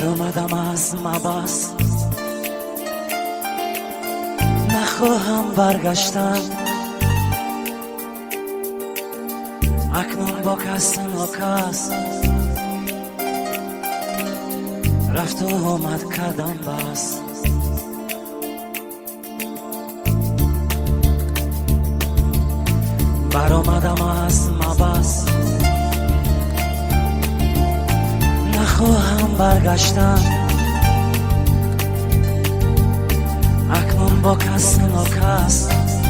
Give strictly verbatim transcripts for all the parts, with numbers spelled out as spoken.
برآمدم از مبس، نخواهم برگشتن. اکنون با کس ناکس رفت و آمد کردم بس. برآمدم از مبس، نخواهم برگشتن. اکنون با کس ناکس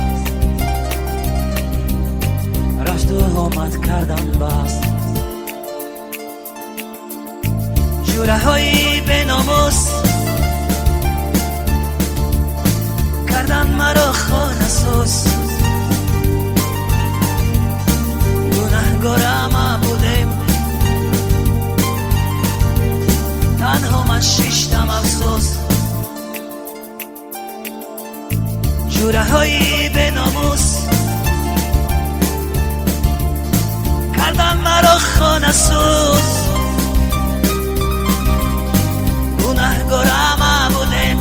رفت و آمد کردم بس. جوره هایی به ناموس کردن مرا خانه سوز. گناهکارم بودم، تنها من شیشتم افسوس. جوره هایی به ناموس کردن مرا خانه سوز. گناهکارم بودم،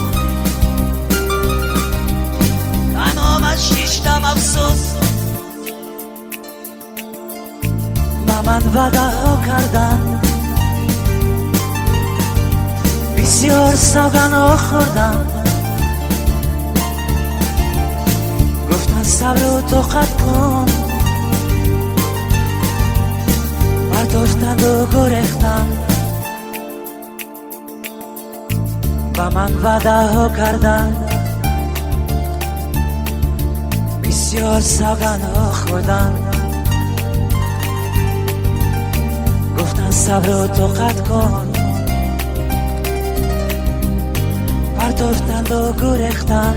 تنها من شیشتم افسوس. با من وعده ها کردن، بسیار سوگن ها خوردن. گفتن صبر و طاقت کن، برداشتند و گریختن. با من وعده ها کردن، بسیار سوگن ها خوردن. گفتن صبر و طاقت کن، برداشتند و گریختن.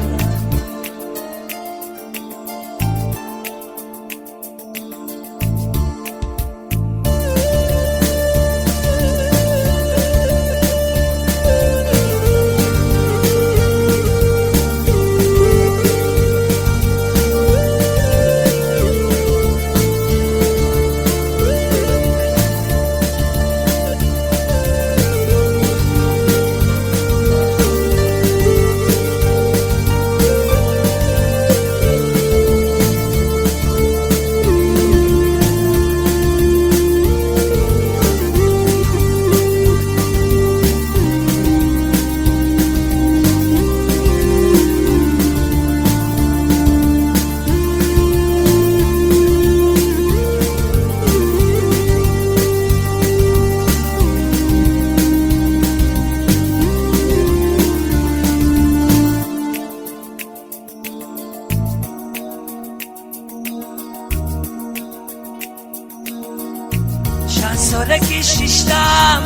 چند ساله که شیشتم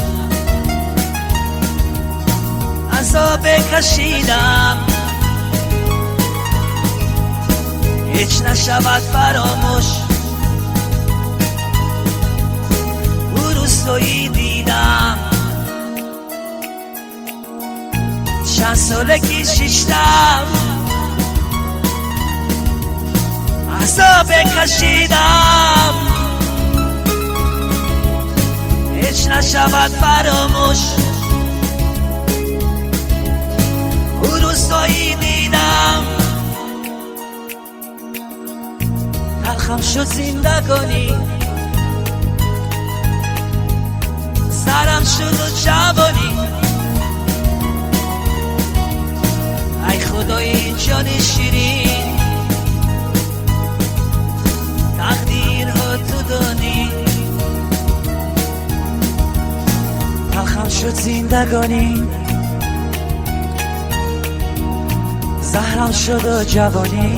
عذاب کشیدم، هیچ نشود فراموش. او روستایی دیدم، چند ساله که شیشتم عذاب کشیدم، هیچ نشود فراموش. او روستایی دیدم، تلخم شد زندگانی، سرم شد و جوانی. ای خدای جان شیرین، تقدیرها تو دانی. تلخم شد زندگانی، زهرم شد و جوانی.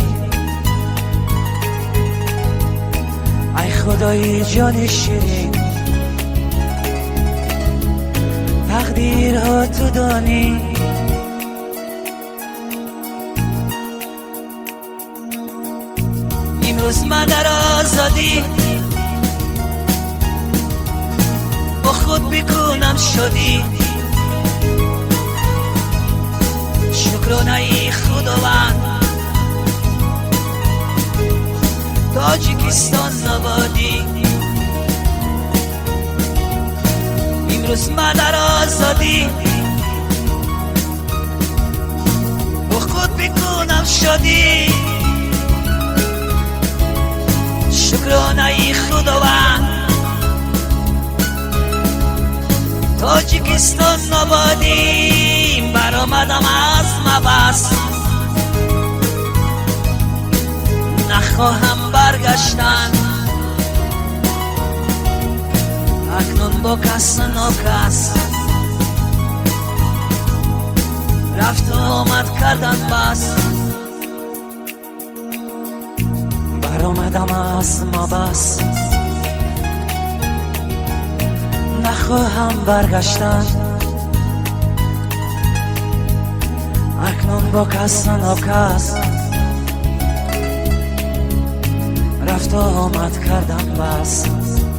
ای خدای جان شیرین، تقدیرها تو دانی. امروز من در آزادی با خود بکنم شدی. شکرانه خداوند، تاجیکستان نبادی. امروز ما در آزادی با خود بکنم شدی شکرانه خداوند تاجیکستان نبادی برآمدم از مبس نخواهم برگشتن اکنون با کس ناکس رفت و آمد کردن بس برآمدم از مبس نخواهم برگشتن اکنون با کس ناکس رفت و آمد کردم بس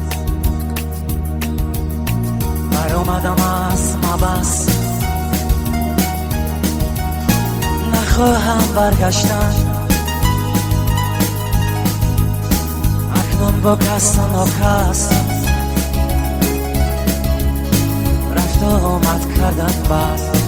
برآمدم از مبس نخواهم برگشتن اکنون با کس ناکس رفت و آمد کردن بس